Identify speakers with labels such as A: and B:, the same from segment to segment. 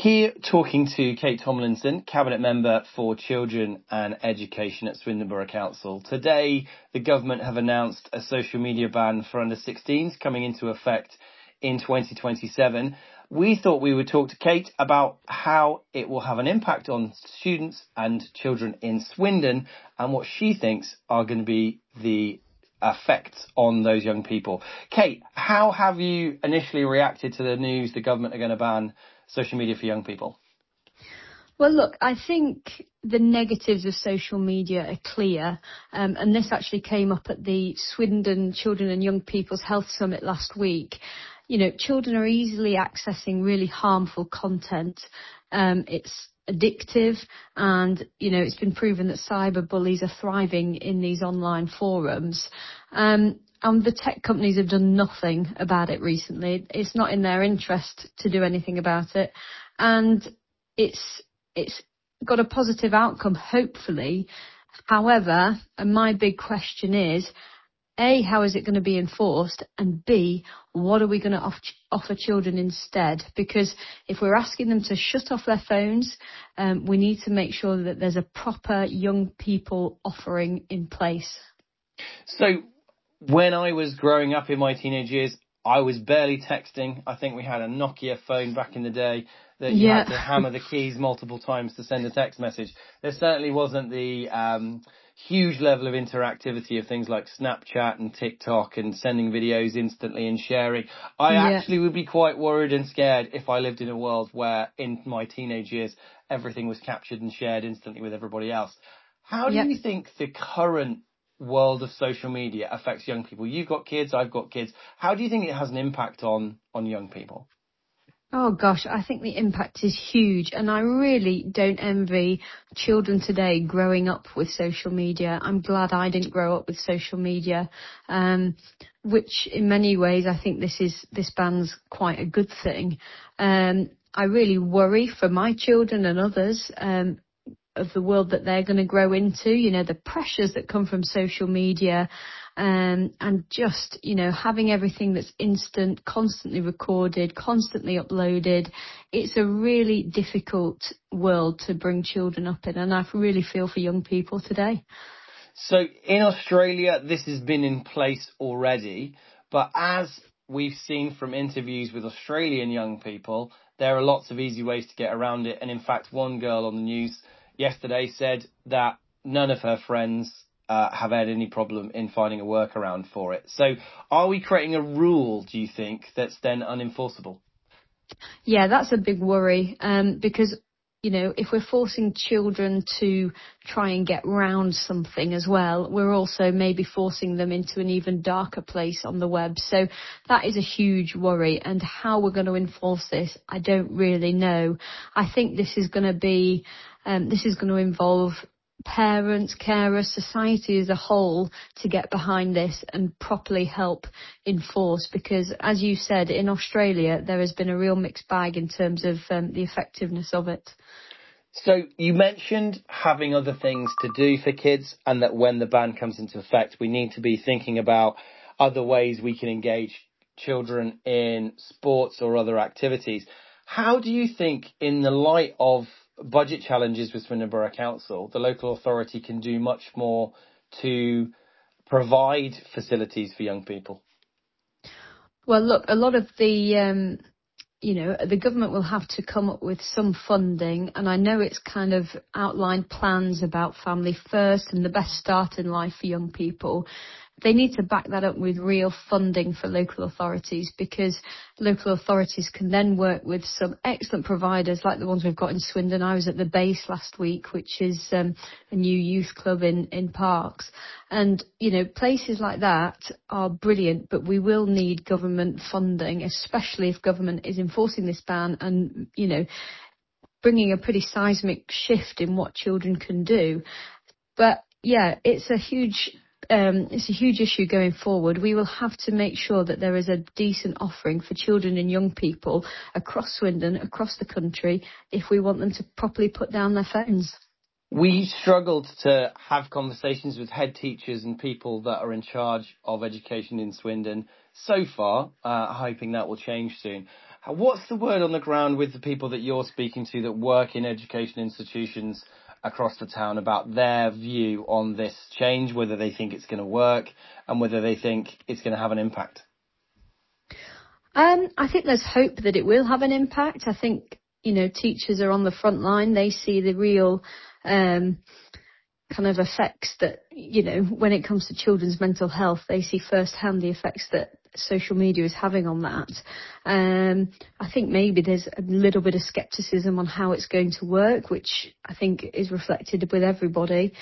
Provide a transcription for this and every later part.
A: Here talking to Kate Tomlinson, Cabinet Member for Children and Education at Swindon Borough Council. Today, the government have announced a social media ban for under 16s coming into effect in 2027. We thought we would talk to Kate about how it will have an impact on students and children in Swindon and what she thinks are going to be the effects on those young people. Kate, how have you initially reacted to the news the government are going to ban social media for young people?
B: Well, look, I think the negatives of social media are clear, and this actually came up at the Swindon Children and Young People's Health Summit last week. You know, children are easily accessing really harmful content. It's addictive, and, you know, it's been proven that cyberbullies are thriving in these online forums. And the tech companies have done nothing about it recently. It's not in their interest to do anything about it. And it's got a positive outcome, hopefully. However, and my big question is, A, how is it going to be enforced? And B, what are we going to offer children instead? Because if we're asking them to shut off their phones, we need to make sure that there's a proper young people offering in place.
A: So when I was growing up in my teenage years, I was barely texting. I think we had a Nokia phone back in the day that you had to hammer the keys multiple times to send a text message. There certainly wasn't the huge level of interactivity of things like Snapchat and TikTok and sending videos instantly and sharing. I actually would be quite worried and scared if I lived in a world where in my teenage years everything was captured and shared instantly with everybody else. How do you think the current world of social media affects young people? You've got kids, I've got kids. How do you think it has an impact on young people?
B: Oh gosh, I think the impact is huge, and I really don't envy children today growing up with social media. I'm glad I didn't grow up with social media, which in many ways I think this ban's quite a good thing. I really worry for my children and others of the world that they're going to grow into, you know, the pressures that come from social media, and just, you know, having everything that's instant, constantly recorded, constantly uploaded. It's a really difficult world to bring children up in, and I really feel for young people today.
A: So in Australia, this has been in place already, but as we've seen from interviews with Australian young people, there are lots of easy ways to get around it. And in fact, one girl on the news yesterday said that none of her friends have had any problem in finding a workaround for it. So are we creating a rule, do you think, that's then unenforceable?
B: Yeah, that's a big worry, because, you know, if we're forcing children to try and get round something as well, we're also maybe forcing them into an even darker place on the web. So that is a huge worry. And how we're going to enforce this, I don't really know. I think this is going to involve parents, carers, society as a whole to get behind this and properly help enforce, because as you said, in Australia there has been a real mixed bag in terms of the effectiveness of it.
A: So you mentioned having other things to do for kids, and that when the ban comes into effect we need to be thinking about other ways we can engage children in sports or other activities. How do you think, in the light of budget challenges with Swindon Borough Council, the local authority can do much more to provide facilities for young people?
B: Well, look, a lot of the the government will have to come up with some funding, and I know it's kind of outlined plans about family first and the best start in life for young people. They need to back that up with real funding for local authorities, because local authorities can then work with some excellent providers like the ones we've got in Swindon. I was at the Base last week, which is a new youth club in Parks. And, you know, places like that are brilliant, but we will need government funding, especially if government is enforcing this ban and, you know, bringing a pretty seismic shift in what children can do. But yeah, it's a huge issue going forward. We will have to make sure that there is a decent offering for children and young people across Swindon, across the country, if we want them to properly put down their phones.
A: We struggled to have conversations with head teachers and people that are in charge of education in Swindon so far, hoping that will change soon. What's the word on the ground with the people that you're speaking to that work in education institutions across the town about their view on this change, whether they think it's going to work and whether they think it's going to have an impact?
B: I think there's hope that it will have an impact. I think, teachers are on the front line. They see the real kind of effects that, when it comes to children's mental health, they see firsthand the effects that social media is having on that. I think maybe there's a little bit of scepticism on how it's going to work, which I think is reflected with everybody.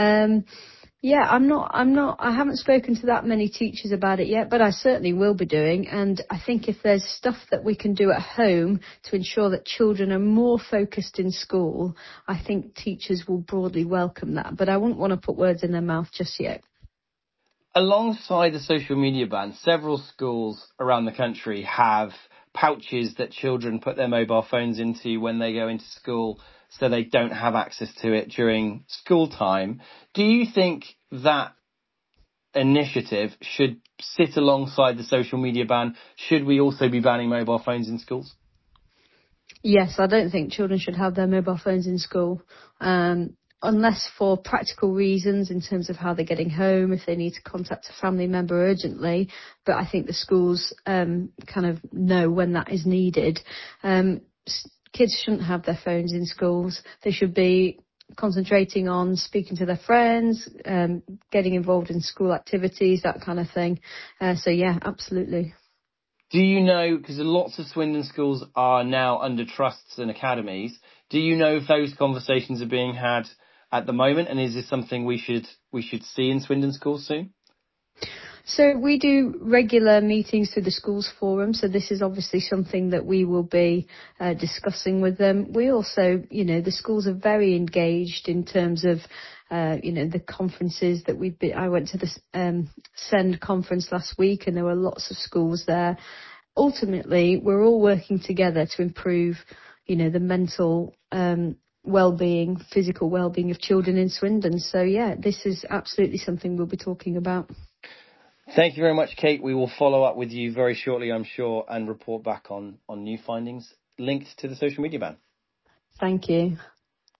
B: I haven't spoken to that many teachers about it yet, but I certainly will be doing. And I think if there's stuff that we can do at home to ensure that children are more focused in school, I think teachers will broadly welcome that. But I wouldn't want to put words in their mouth just yet.
A: Alongside the social media ban, several schools around the country have pouches that children put their mobile phones into when they go into school, so they don't have access to it during school time. Do you think that initiative should sit alongside the social media ban? Should we also be banning mobile phones in schools?
B: Yes, I don't think children should have their mobile phones in school, unless for practical reasons in terms of how they're getting home, if they need to contact a family member urgently. But I think the schools kind of know when that is needed. Kids shouldn't have their phones in schools. They should be concentrating on speaking to their friends, getting involved in school activities, that kind of thing. So yeah, absolutely.
A: Do you know, because lots of Swindon schools are now under trusts and academies, do you know if those conversations are being had at the moment, and is this something we should see in Swindon schools soon?
B: So we do regular meetings through the schools forum. So this is obviously something that we will be discussing with them. We also, the schools are very engaged in terms of, the conferences that I went to the SEND conference last week, and there were lots of schools there. Ultimately, we're all working together to improve, the mental well-being, physical well-being of children in Swindon. So yeah, this is absolutely something we'll be talking about.
A: Thank you very much, Kate. We will follow up with you very shortly, I'm sure, and report back on new findings linked to the social media ban.
B: Thank you.